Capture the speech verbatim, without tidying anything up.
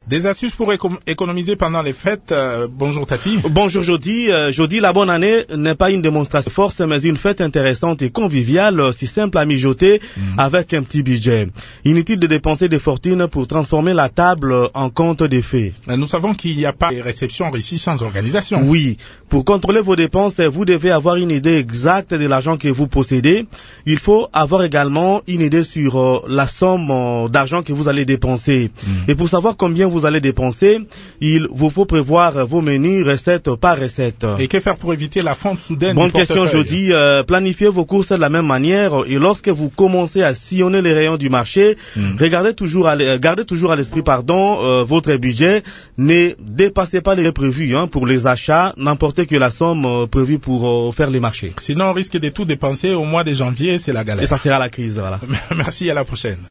Des astuces pour éco- économiser pendant les fêtes. Euh, bonjour Tati. Bonjour Jody. Euh, Jody, la bonne année n'est pas une démonstration de force, mais une fête intéressante et conviviale, si simple à mijoter, mmh. avec un petit budget. Inutile de dépenser des fortunes pour transformer la table en conte des fées. Nous savons qu'il n'y a pas de réception ici sans organisation. Oui. Pour contrôler vos dépenses, vous devez avoir une idée exacte de l'argent que vous possédez. Il faut avoir également une idée sur euh, la somme euh, d'argent que vous allez dépenser. Mmh. Et pour savoir combien vous allez dépenser, il vous faut prévoir vos menus recette par recette. Et que faire pour éviter la fonte soudaine Bonne du portefeuille? question, je dis, euh, planifiez vos courses de la même manière et lorsque vous commencez à sillonner les rayons du marché, mmh. regardez toujours à gardez toujours à l'esprit pardon euh, votre budget. Ne dépassez pas les prévus hein, pour les achats, n'importe que la somme euh, prévue pour euh, faire les marchés. Sinon, on risque de tout dépenser au mois de janvier, c'est la galère. Et ça sera la crise, voilà. Merci, à la prochaine.